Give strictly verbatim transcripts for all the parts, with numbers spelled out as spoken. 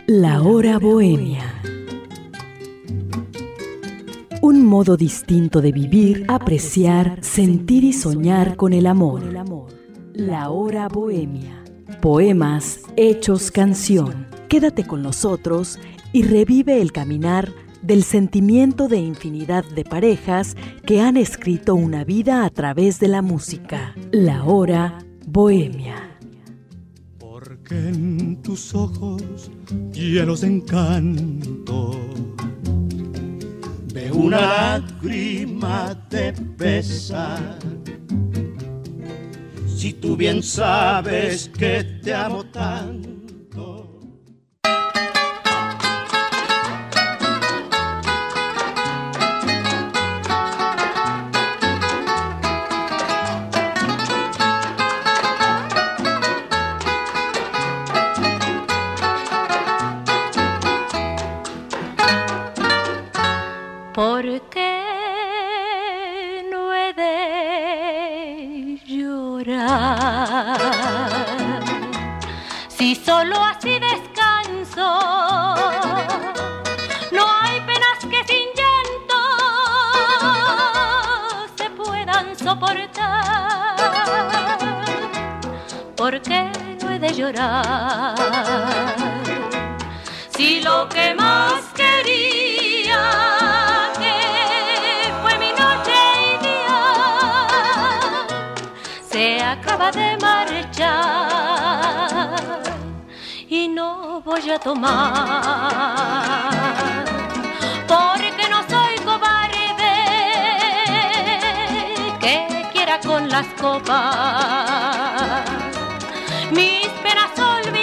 La hora bohemia. Un modo distinto de vivir, apreciar, sentir y soñar con el amor. La hora bohemia. Poemas hechos canción. Quédate con nosotros y revive el caminar del sentimiento de infinidad de parejas que han escrito una vida a través de la música. La hora bohemia. Porque en tus ojos llenos de encanto veo una lágrima de pesar. Si tú bien sabes que te amo tanto. ¿Por qué no he de llorar? Si solo así descanso, no hay penas que sin llanto se puedan soportar. ¿Por qué no he de llorar? Si lo que más quería acaba de marchar y no voy a tomar, porque no soy cobarde que quiera con las copas mis penas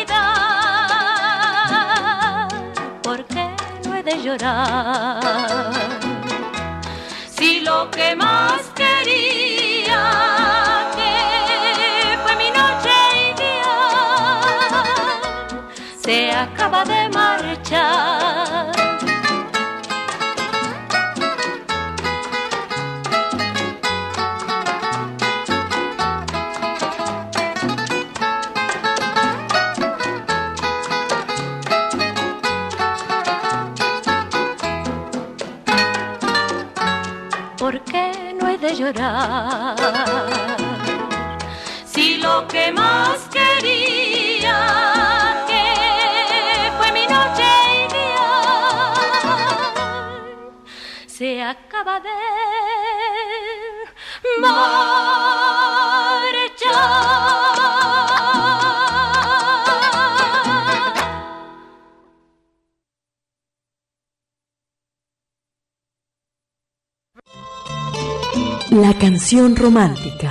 olvidar. ¿Por qué no he de llorar? Si lo que más quería se acaba de marchar. ¿Por qué no he de llorar? Si lo que más quería se acaba de marchar. La canción romántica.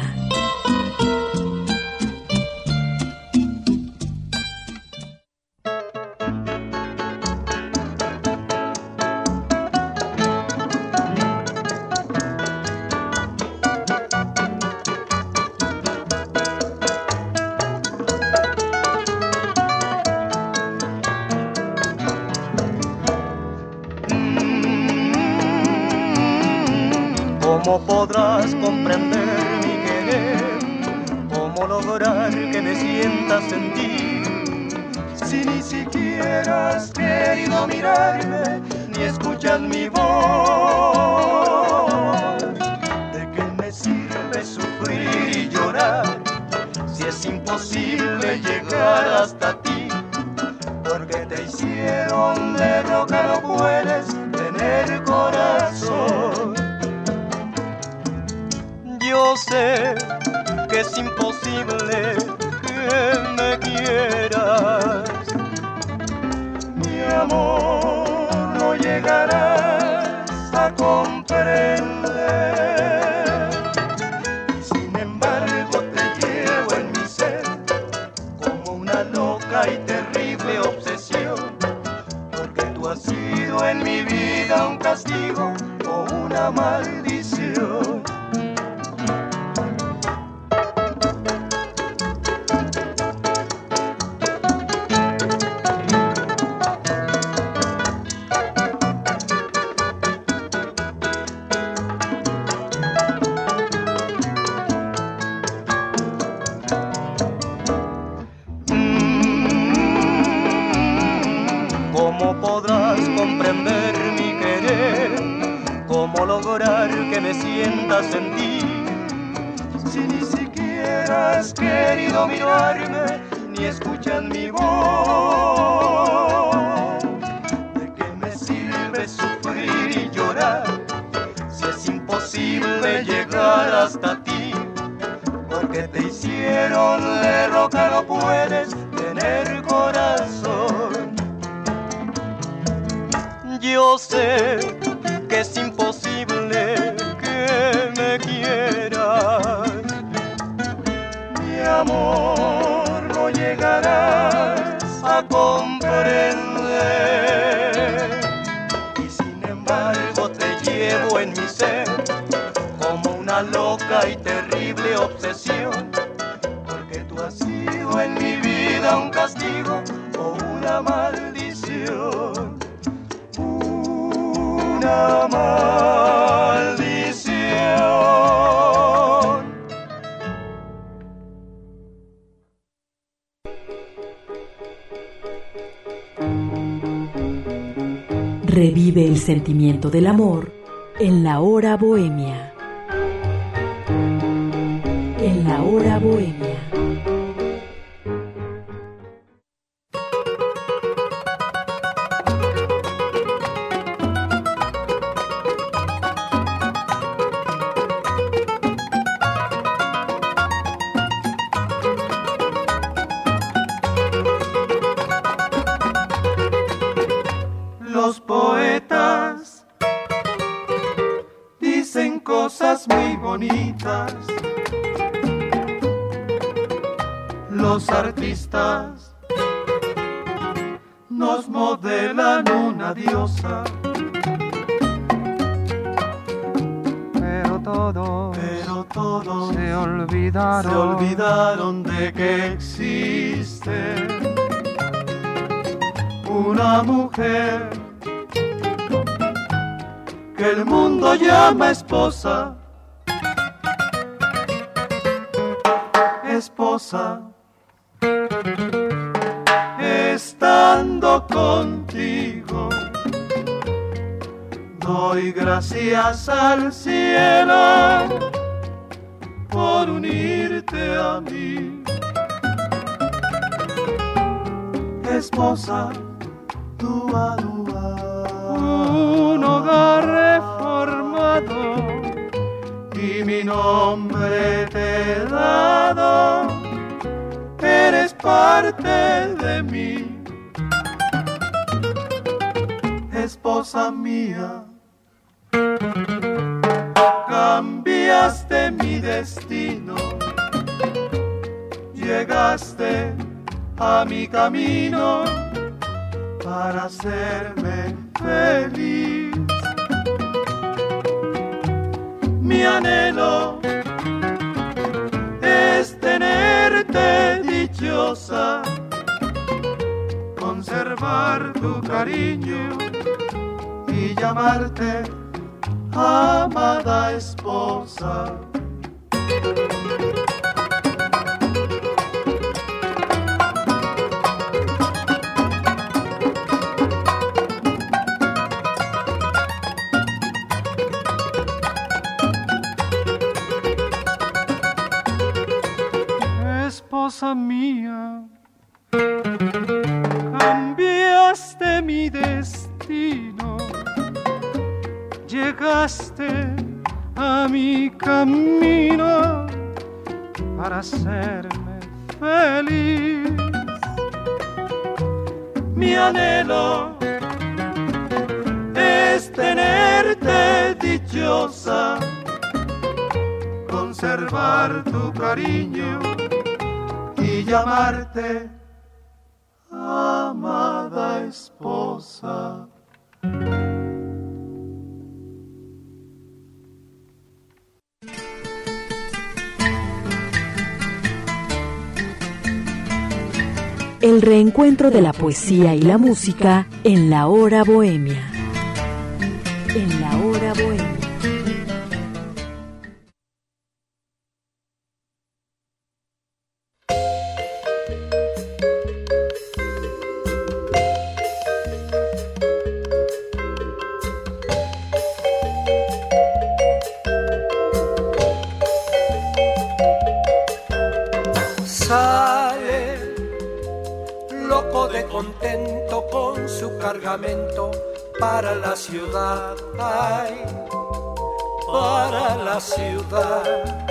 ¿Cómo podrás comprender mi querer? ¿Cómo lograr que me sientas sentir? Si ni siquiera has querido mirarme, ni escuchas mi voz. ¿De qué me sirve sufrir y llorar si es imposible llegar hasta ti? Porque te hicieron de roca, no puedes tener corazón. Yo sé que es imposible que me quieras. Mi amor, no llegarás a comprender. Y sin embargo te llevo en mi ser como una loca y terrible obsesión. Porque tú has sido en mi vida un castigo o una maldición. estás en ti. Si ni siquiera has querido mirarme, ni escuchas mi voz, ¿de qué me sirve sufrir y llorar si es imposible llegar hasta ti? Porque te hicieron de roca, no puedes tener corazón. Yo sé que es imposible que me quieras, mi amor, no llegarás a comprender. Y sin embargo te llevo en mi ser como una loca y terrible obsesión, porque tú has sido en mi vida un castigo o una maldición. Una maldición. Revive el sentimiento del amor en la hora bohemia. En la hora bohemia. Los poetas dicen cosas muy bonitas, los artistas nos modelan una diosa, pero todos, pero todos se olvidaron, se olvidaron de que existe una mujer que el mundo llama esposa, esposa, estando contigo, doy gracias al cielo por unirte a mí, esposa, dúa, dúa. un hogar reformado, Y mi nombre te he dado, eres parte de mí, esposa mía. Cambiaste mi destino, llegaste a mi camino para hacerme feliz. Mi anhelo es tenerte dichosa, conservar tu cariño y llamarte amada esposa. esposa mía, cambiaste mi destino, llegaste a mi camino para hacerme feliz. Mi anhelo es tenerte dichosa, conservar tu cariño y llamarte amada esposa. El reencuentro de la poesía y la música en la hora bohemia. En la hora bohemia. Sale loco de contento con su cargamento para la ciudad, ay, para la ciudad.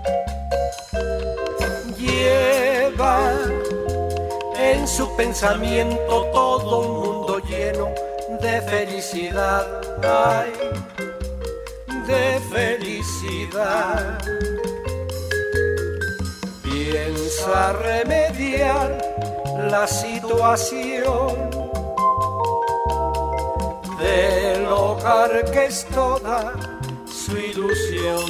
Lleva en su pensamiento todo un mundo lleno de felicidad, ay, de felicidad. Piensa remediar la situación del hogar que es toda su ilusión,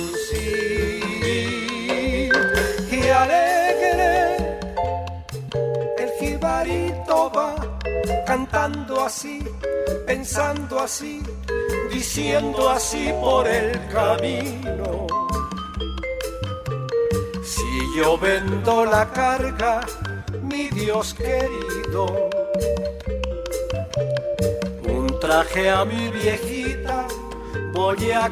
sí. Y alegre el jibarito va cantando así, pensando así, diciendo así por el camino. Si yo vendo la carga, mi Dios querido, un traje a mi viejita voy a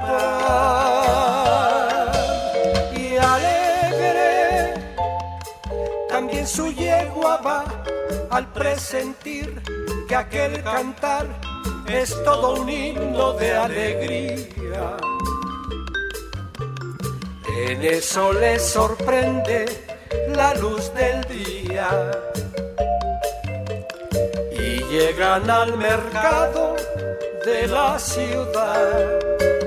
comprar. Y alegre también su yegua va al presentir que aquel cantar es todo un himno de alegría. En eso les sorprende la luz del día y llegan al mercado de la ciudad.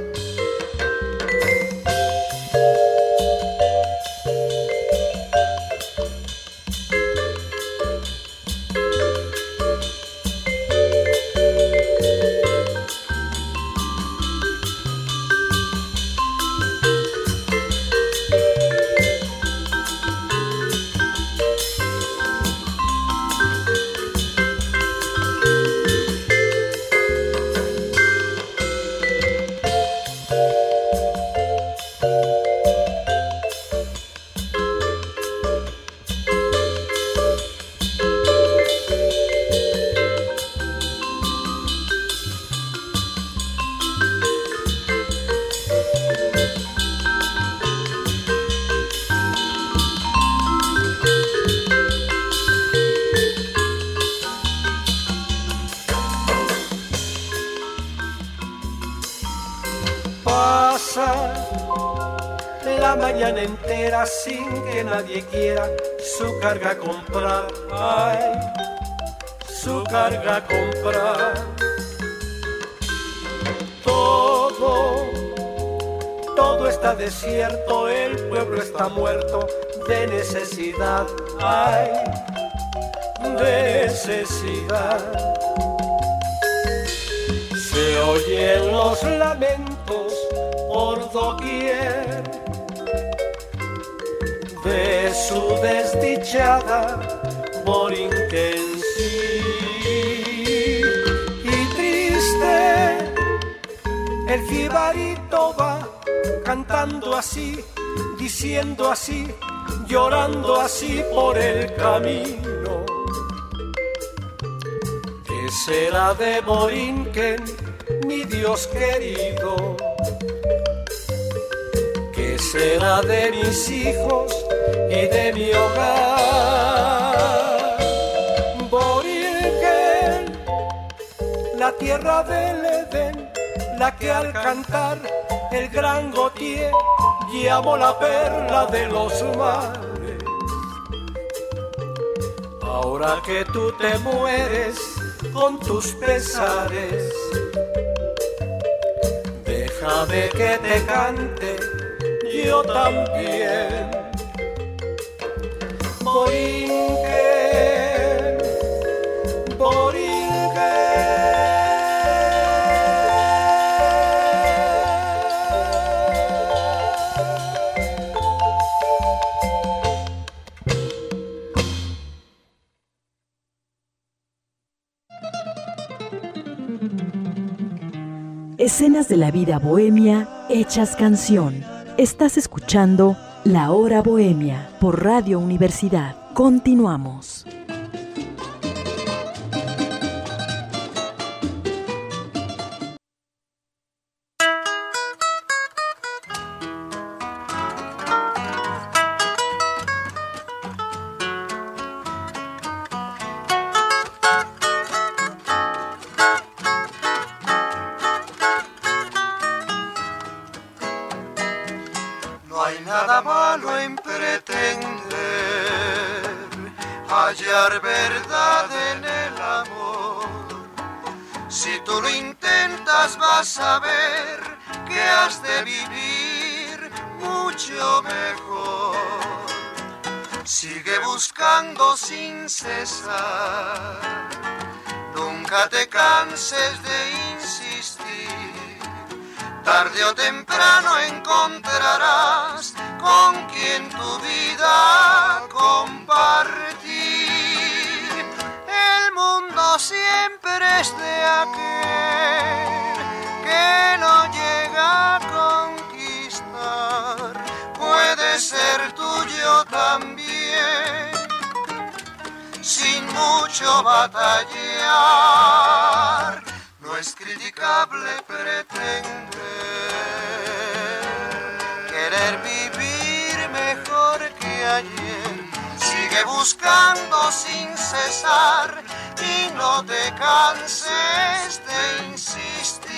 La mañana entera sin que nadie quiera su carga comprar, ay, su carga comprar. Todo, todo está desierto, el pueblo está muerto de necesidad, ay, de necesidad. Se oyen los lamentos por doquier de su desdichada Borinquen, sí. Y triste el jibarito va cantando así, diciendo así, llorando así por el camino. ¿Qué será de Borinquen, mi Dios querido? ¿Qué será de mis hijos y de mi hogar? Borinquen, la tierra del Edén, la que al cantar el gran Gautier llamó la perla de los mares. Ahora que tú te mueres con tus pesares, déjame que te cante yo también. Borinquen, Borinquen. Escenas de la vida bohemia hechas canción. Estás escuchando La Hora Bohemia por Radio Universidad. Continuamos. hallar verdad en el amor. Si tú lo intentas vas a ver que has de vivir mucho mejor. Sigue buscando sin cesar, nunca te canses de insistir. Tarde o temprano encontrarás con quien tu vida compartir. El mundo siempre es de aquel que no llega a conquistar. Puede ser tuyo también, sin mucho batallar. No es criticable pretender querer vivir mejor que ayer. Sigue buscando sin cesar y no te canses de insistir.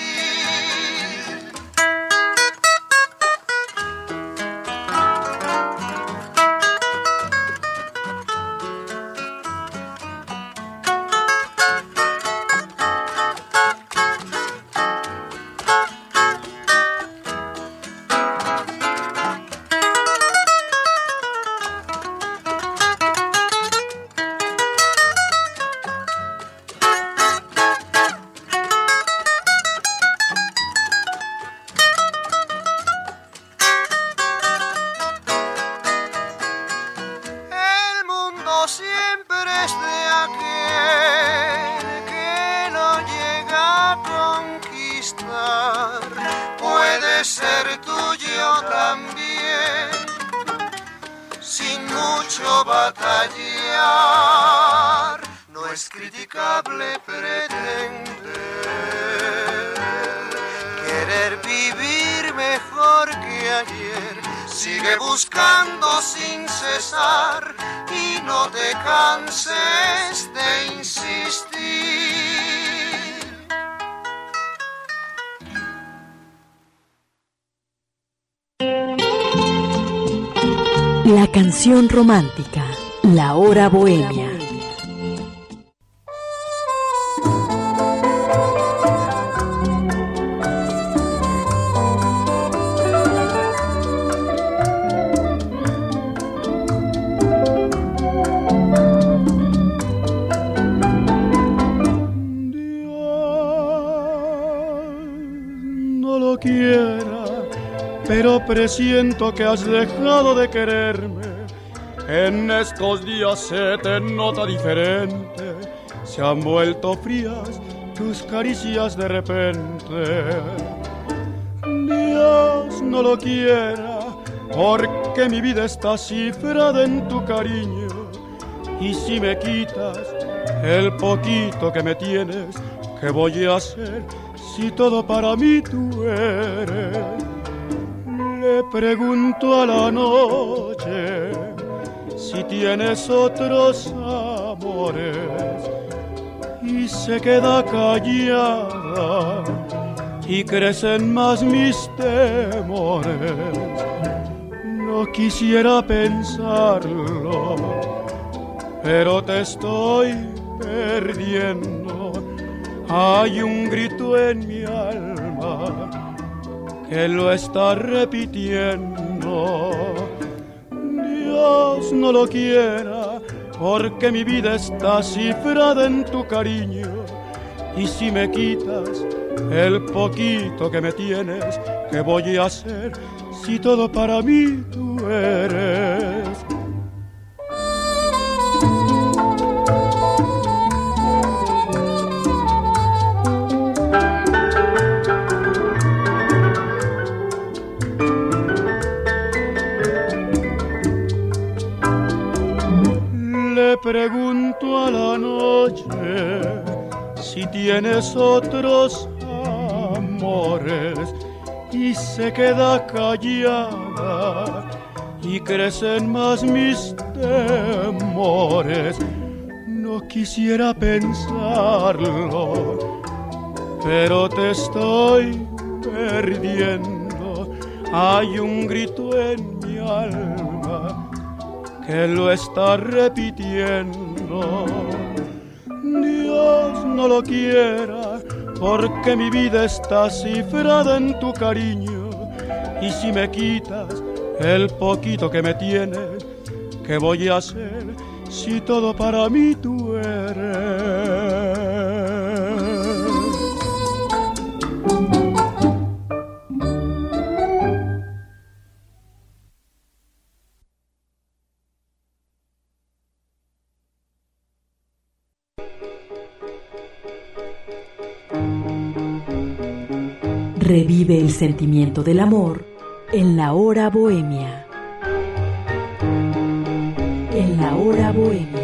Sigue buscando sin cesar y no te canses de insistir. La canción romántica, la hora bohemia. Pero presiento que has dejado de quererme. En estos días se te nota diferente. Se han vuelto frías tus caricias de repente. Dios no lo quiera, porque mi vida está cifrada en tu cariño. Y si me quitas el poquito que me tienes, ¿qué voy a hacer si todo para mí tú eres? Le pregunto a la noche si tienes otros amores y se queda callada y crecen más mis temores. No quisiera pensarlo, pero te estoy perdiendo. Hay un grito en mi alma que lo está repitiendo. Dios no lo quiera, porque mi vida está cifrada en tu cariño. Y si me quitas el poquito que me tienes, ¿qué voy a hacer si todo para mí tú eres? Le pregunto a la noche si tienes otros amores y se queda callada y crecen más mis temores. No quisiera pensarlo, pero te estoy perdiendo. Hay un grito en mi alma que lo está repitiendo. Dios no lo quiera, porque mi vida está cifrada en tu cariño. Y si me quitas el poquito que me tienes, ¿qué voy a hacer si todo para mí tú eres? Revive el sentimiento del amor en la hora bohemia. En la hora bohemia.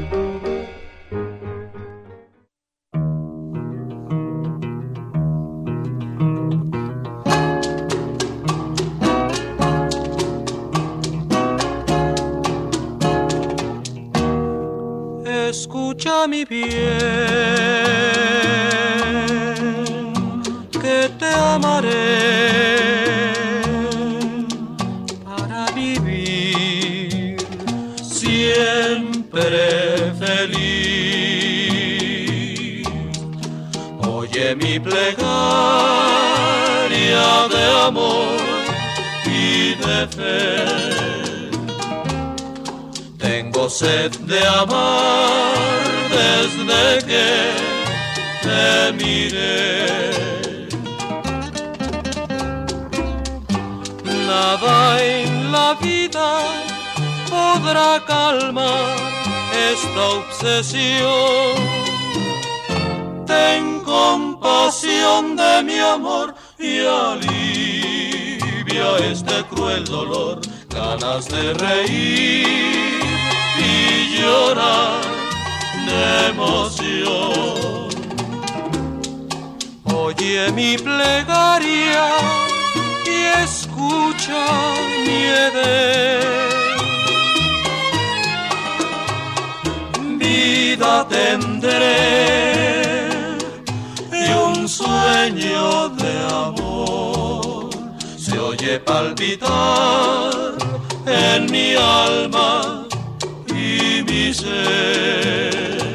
Escucha mi bien, que te amaré para vivir siempre feliz. Oye mi plegaria de amor y de fe. Tengo sed de amar desde que te miré. Nada en la vida podrá calmar esta obsesión. Ten compasión de mi amor y alivia este cruel dolor. Ganas de reír y llorar de emoción. Oye mi plegaria y escucha mi edén. Vida tendré y un sueño de amor se oye palpitar en mi alma y mi ser.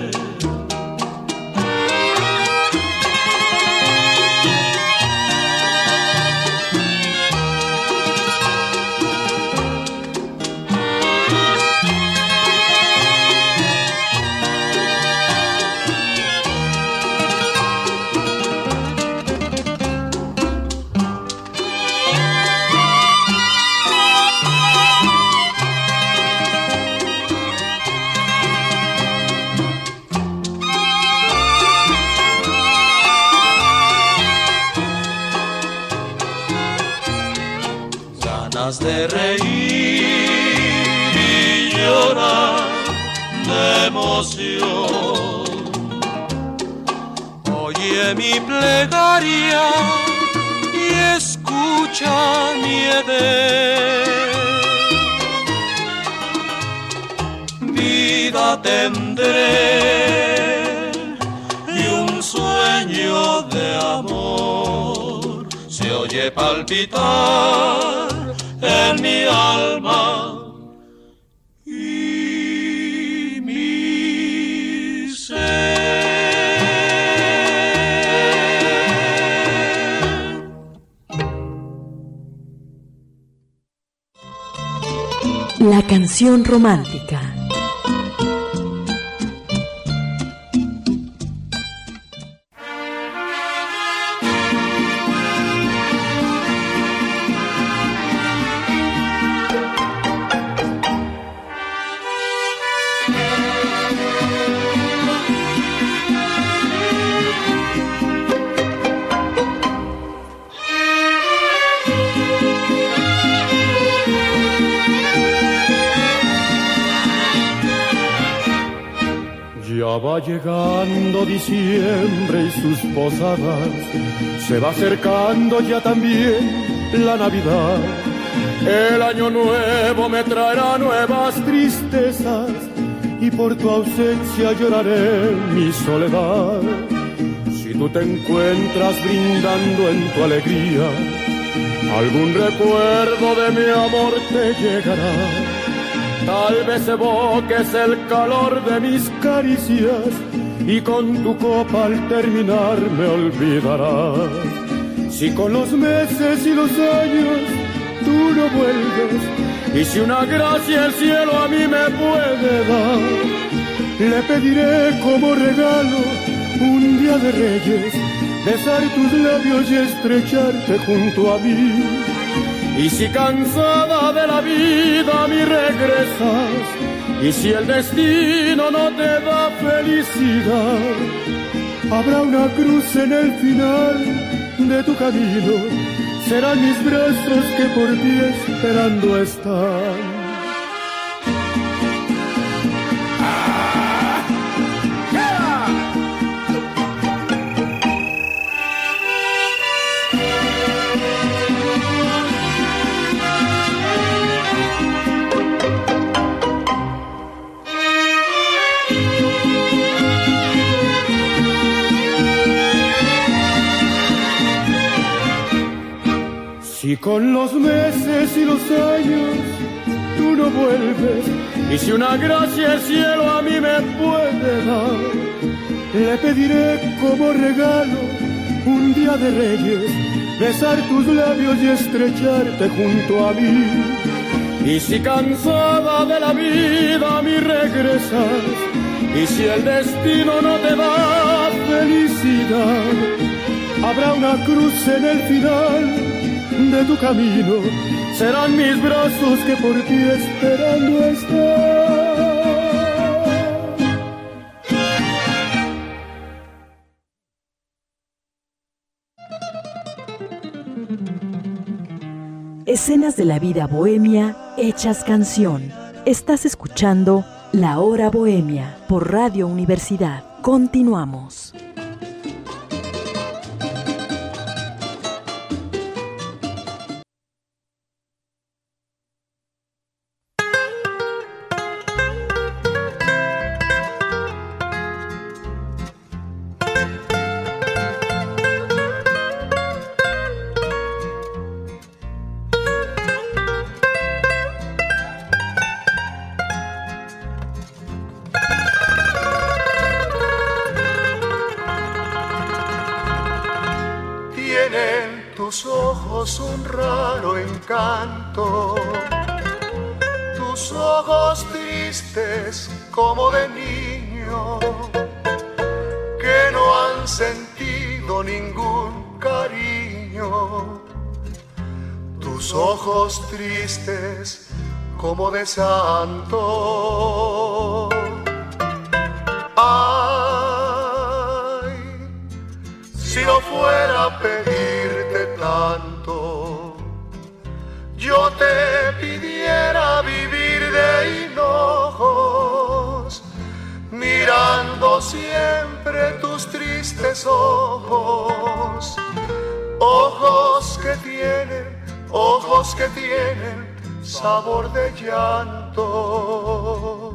De reír y llorar de emoción. Oye mi plegaria y escucha mi edén. Vida tendré y un sueño de amor se oye palpitar en mi alma y mi ser. La canción romántica. Ya va llegando diciembre y sus posadas, se va acercando ya también la Navidad. El año nuevo me traerá nuevas tristezas y por tu ausencia lloraré mi soledad. Si tú te encuentras brindando en tu alegría, algún recuerdo de mi amor te llegará. Tal vez evoques el calor de mis caricias y con tu copa al terminar me olvidarás. Si con los meses y los años tú no vuelves, y si una gracia el cielo a mí me puede dar, le pediré como regalo un día de Reyes, besar tus labios y estrecharte junto a mí. Y si cansada de la vida a mí regresas, y si el destino no te da felicidad, habrá una cruz en el final de tu camino, serán mis brazos que por ti esperando están. Si con los meses y los años tú no vuelves, y si una gracia el cielo a mí me puede dar, le pediré como regalo un día de Reyes, besar tus labios y estrecharte junto a mí. Y si cansada de la vida a mí regresas, y si el destino no te da felicidad, habrá una cruz en el final de tu camino, serán mis brazos que por ti esperando están. Escenas de la vida bohemia hechas canción. Estás escuchando La Hora Bohemia por Radio Universidad. Continuamos. Tus ojos un raro encanto, tus ojos tristes como de niño, que no han sentido ningún cariño, tus ojos tristes como de santo. Ay, si no fuera a pedirte tanto, yo te pidiera vivir de hinojos, mirando siempre tus tristes ojos, ojos que tienen, ojos que tienen sabor de llanto.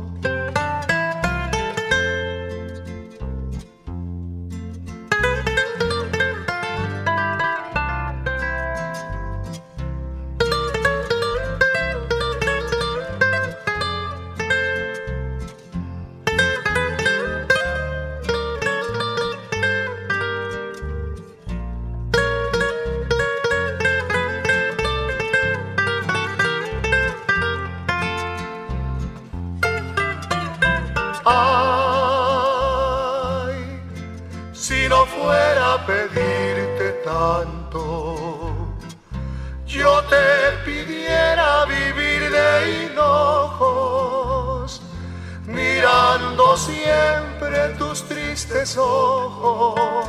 Ay, si no fuera a pedirte tanto, yo te pidiera vivir de hinojos, mirando siempre tus tristes ojos,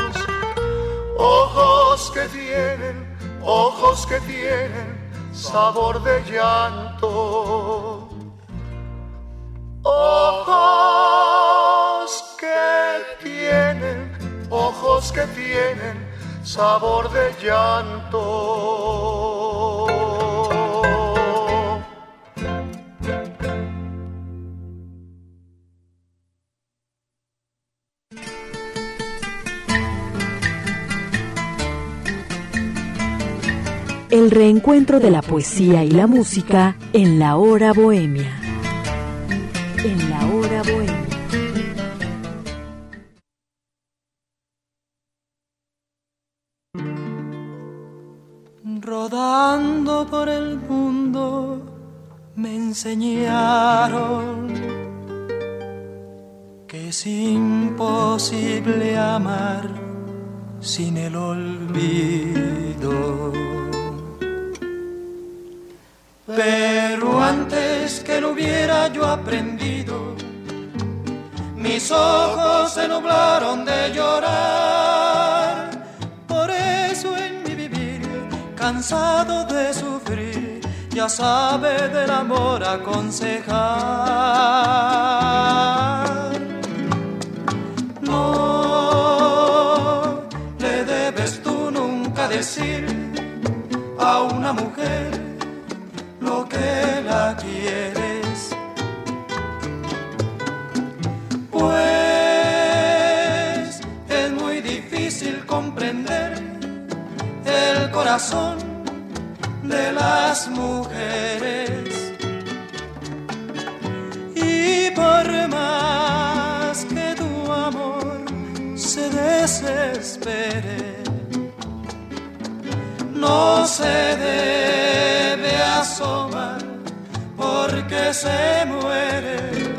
ojos que tienen, ojos que tienen sabor de llanto. Ojos que tienen, ojos que tienen sabor de llanto. El reencuentro de la poesía y la música en La Hora Bohemia. en La Hora Bohemia. Rodando por el mundo me enseñaron que es imposible amar sin el olvido. Pero antes que lo hubiera yo aprendido, mis ojos se nublaron de llorar. Por eso en mi vivir, cansado de sufrir, ya sabe del amor aconsejar. No le debes tú nunca decir a una mujer lo que la quieres, pues es muy difícil comprender el corazón de las mujeres. Y por más que tu amor se desespere, no se debe asomar porque se muere.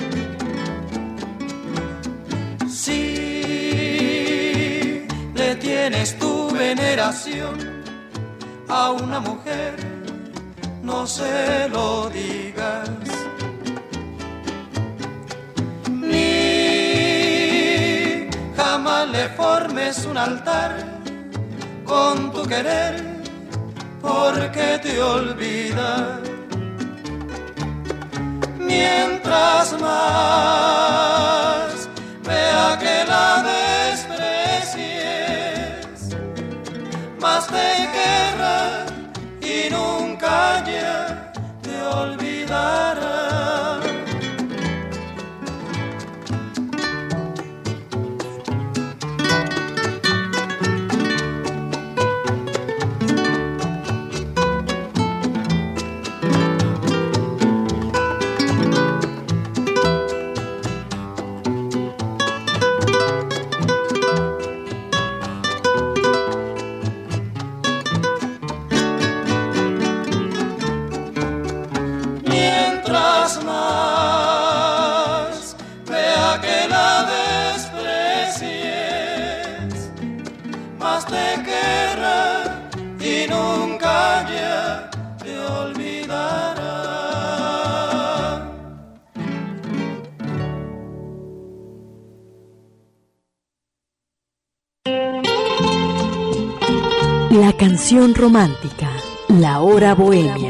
Si le tienes tu veneración a una mujer, no se lo digas, ni jamás le formes un altar con tu querer, porque te olvida. Mientras más vea que la desprecies, más te querrá y nunca ya te olvidará. Más vea que la desprecies, más te querrá y nunca ya te olvidará. La canción romántica, La Hora Bohemia.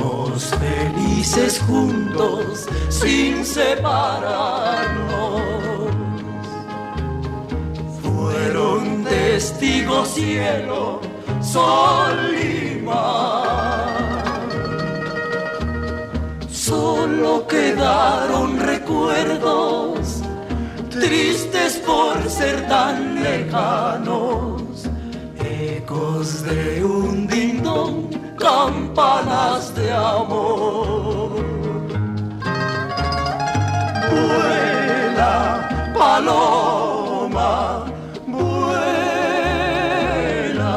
Juntos sin separarnos, testigo cielo, sol y mar. Solo quedaron recuerdos tristes por ser tan lejanos, ecos de un dindón, campanas de amor. Vuela, paloma, vuela.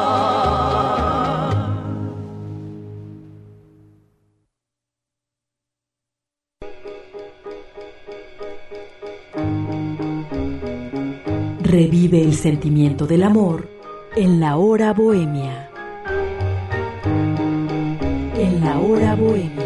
Revive el sentimiento del amor en la hora bohemia. En la hora bohemia.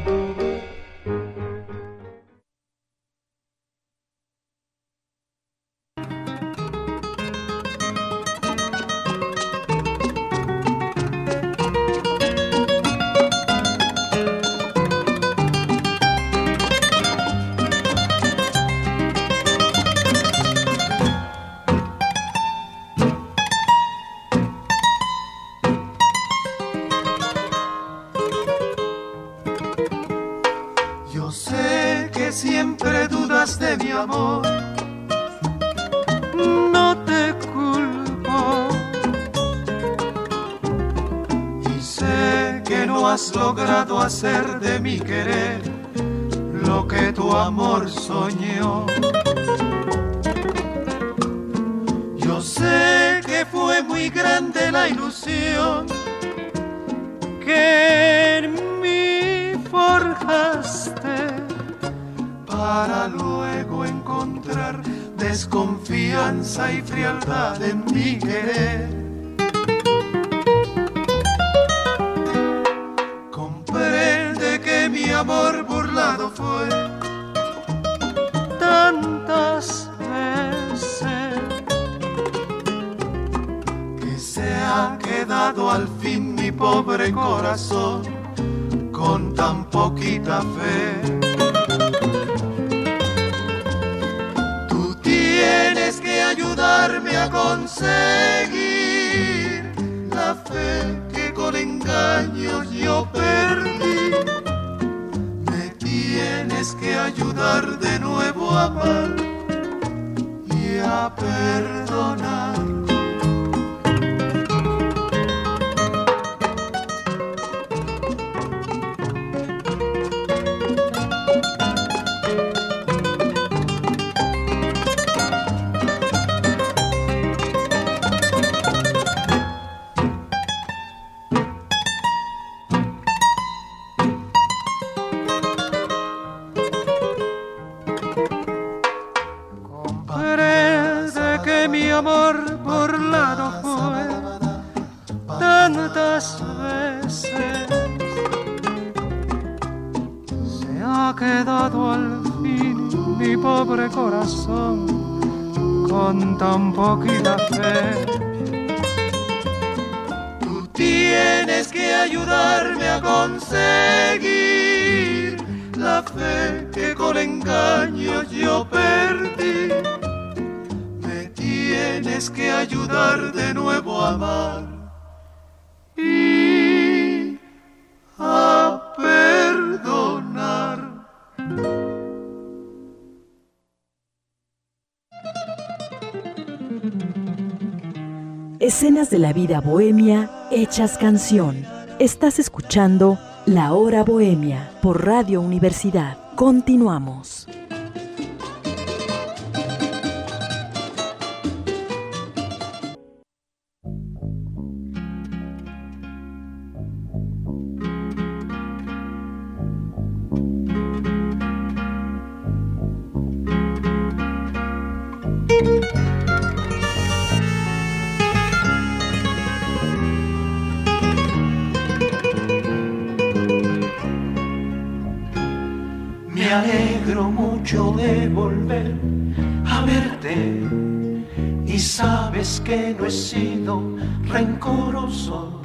Hacer de mi querer lo que tu amor soñó. Yo sé que fue muy grande la ilusión que en mí forjaste para luego encontrar desconfianza y frialdad en mi querer. Mi amor burlado fue tantas veces que se ha quedado al fin mi pobre corazón con tan poquita fe. Tú tienes que ayudarme a conseguir la fe que con engaños yo perdí. Tienes que ayudar de nuevo a amar y a perdonar. Con tan poquita fe, tú tienes que ayudarme a conseguir la fe que con engaños yo perdí. Me tienes que ayudar de nuevo a amar y a perdonar. Escenas de la vida bohemia hechas canción. Estás escuchando La Hora Bohemia por Radio Universidad. Continuamos. Me alegro mucho de volver a verte y sabes que no he sido rencoroso.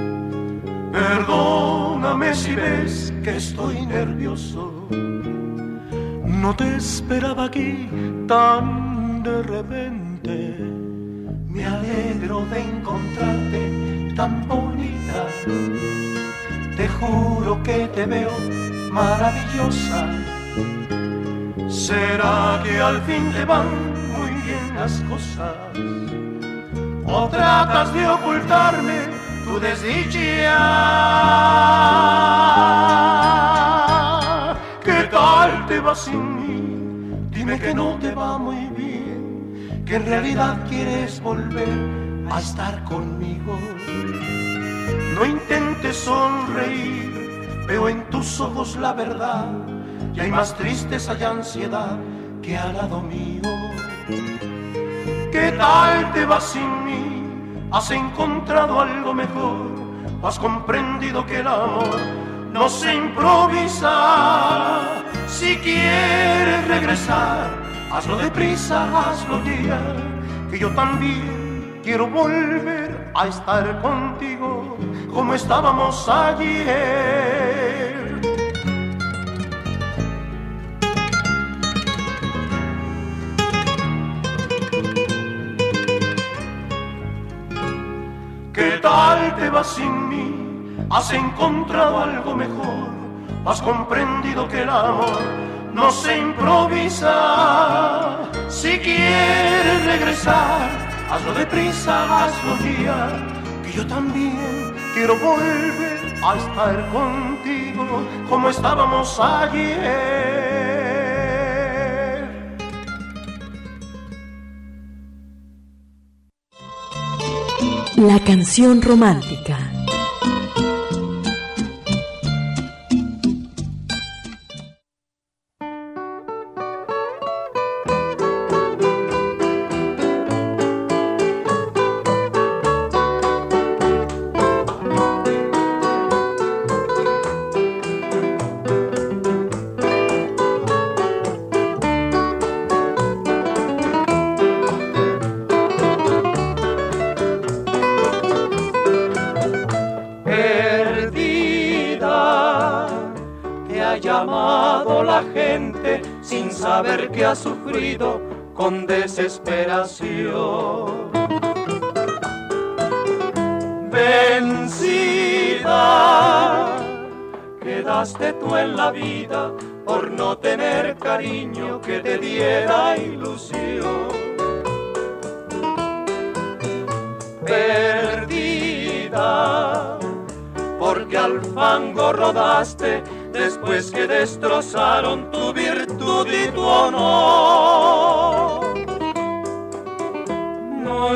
Perdóname si ves que estoy nervioso. No te esperaba aquí tan de repente. Me alegro de encontrarte tan bonita. Te juro que te veo maravillosa. ¿Será que al fin te van muy bien las cosas? ¿O tratas de ocultarme tu desdicha? ¿Qué tal te va sin mí? Dime que no te va muy bien, que en realidad quieres volver a estar conmigo. No intentes sonreír, veo en tus ojos la verdad, y hay más tristeza y ansiedad que al lado mío. ¿Qué tal te va sin mí? ¿Has encontrado algo mejor? ¿O has comprendido que el amor no se improvisa? Si quieres regresar, hazlo deprisa, hazlo ya, que yo también quiero volver a estar contigo como estábamos ayer. ¿Qué tal te va sin mí? ¿Has encontrado algo mejor? ¿Has comprendido que el amor no se improvisa? Si quieres regresar, hazlo deprisa, hazlo ya, que yo también quiero volver a estar contigo como estábamos ayer. La canción romántica. Saber que has sufrido con desesperación. Vencida, quedaste tú en la vida por no tener cariño que te diera ilusión. Perdida, porque al fango rodaste después que destrozaron tu virtud y tu honor. No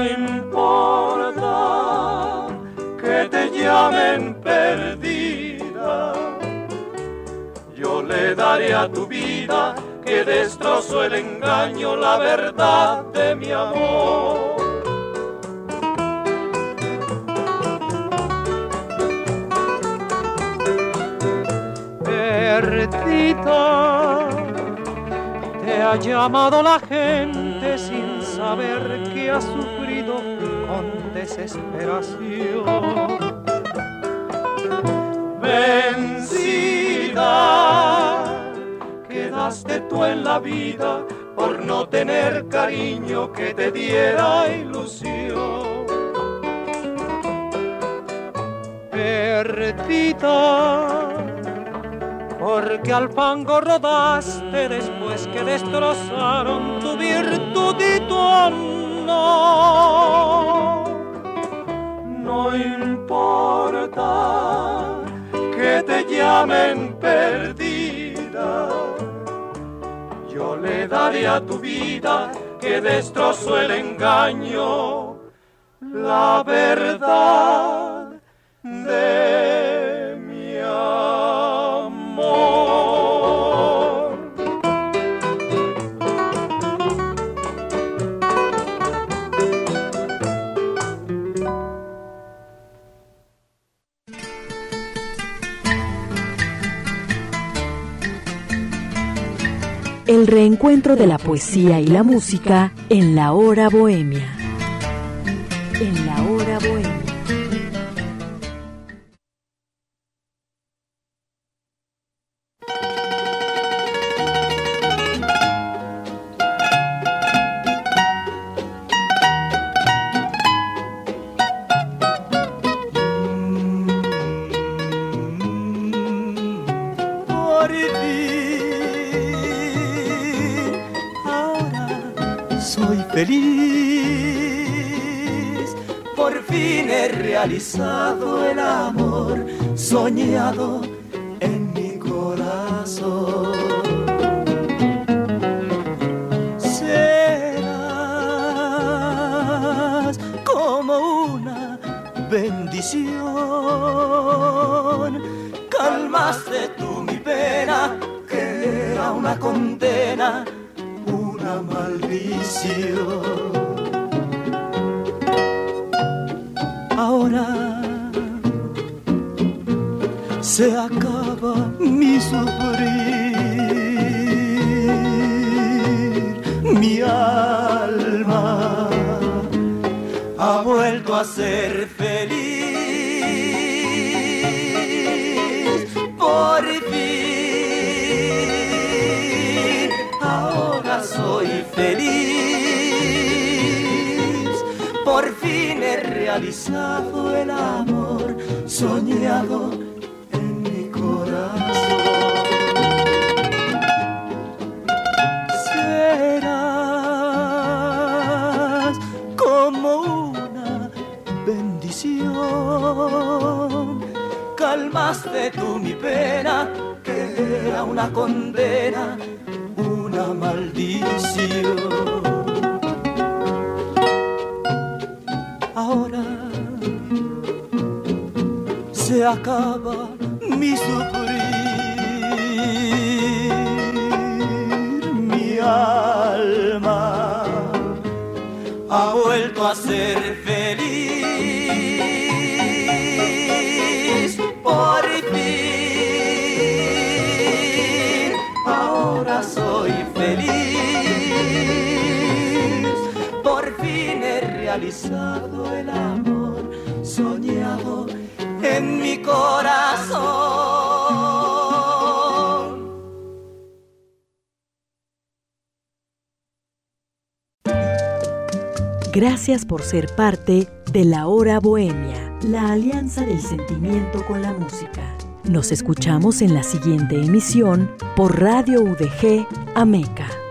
importa que te llamen perdida, yo le daré a tu vida que destrozó el engaño la verdad de mi amor. Perdida, te ha llamado la gente sin saber que has sufrido con desesperación. Vencida, quedaste tú en la vida por no tener cariño que te diera ilusión. Perdida, porque al fango rodaste después que destrozaron tu virtud y tu honor. No importa que te llamen perdida, yo le daré a tu vida que destrozó el engaño la verdad de mi amor. El reencuentro de la poesía y la música en la hora bohemia. En la hora bohemia. soy feliz, por fin he realizado el amor soñado en mi corazón. Serás como una bendición, calmaste tú mi pena, que era una condena, una maldición. Ahora se acaba mi sufrir, mi alma ha vuelto a ser feliz, por fin, ahora soy feliz, por fin he realizado el amor soñado en mi corazón. Serás como una bendición, calmaste tú mi pena, que era una condena, una maldición. Ahora se acaba mi sufrir, mi alma ha vuelto a ser feliz, por fin, ahora soy feliz, por fin he realizado el amor soñado en mi corazón. Gracias por ser parte de La Hora Bohemia, la alianza del sentimiento con la música. Nos escuchamos en la siguiente emisión por Radio U D G Ameca.